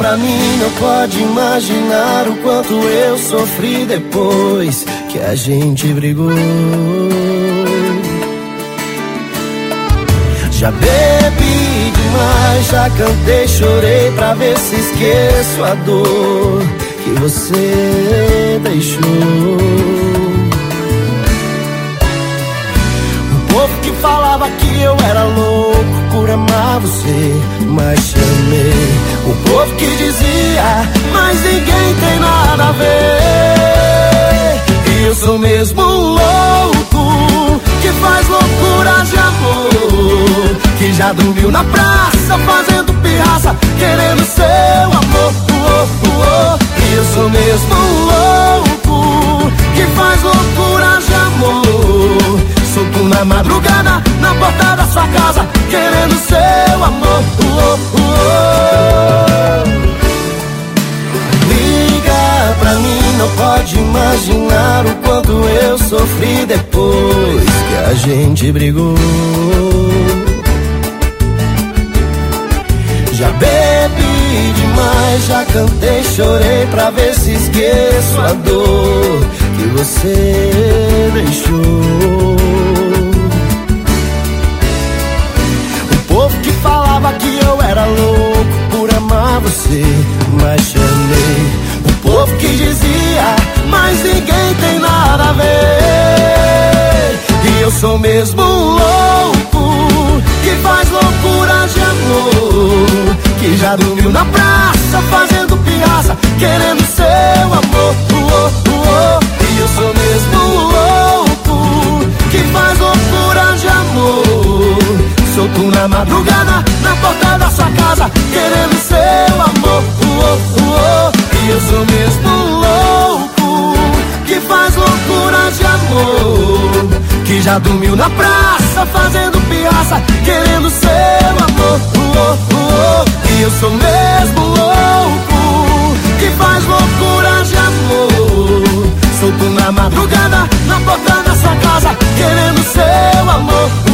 pra mim não pode imaginar o quanto eu sofri depois que a gente brigou. Já bebi demais, já cantei, chorei pra ver se esqueço a dor que você deixou. O povo que falava que eu era louco por amar você, mas chamei. O povo que dizia, mas ninguém tem nada a ver. E eu sou mesmo um louco que faz loucuras de amor, que já dormiu na praça fazendo pirraça, querendo seu amor. E eu sou mesmo um louco que faz loucuras de amor, solto na madrugada na porta da sua casa, querendo seu amor. Liga pra mim, não pode imaginar o quanto eu sofri depois que a gente brigou. Já bebi demais, já cantei, chorei pra ver se esqueço a dor que você deixou. O povo que falava que eu era louco por amar você, mas chamei. O povo que dizia, mas ninguém tem nada a ver. E eu sou mesmo um louco que faz loucuras de amor, que já dormiu na praça fazendo pirraça, querendo seu amor. E eu sou mesmo um louco que faz loucuras de amor, solto na madrugada na porta da sua casa, querendo seu amor. E eu sou mesmo um louco que faz loucuras de amor, que já dormiu na praça fazendo pirraça, querendo seu amor. E eu sou mesmo louco que faz loucuras de amor, solto na madrugada na porta da sua casa, querendo seu amor.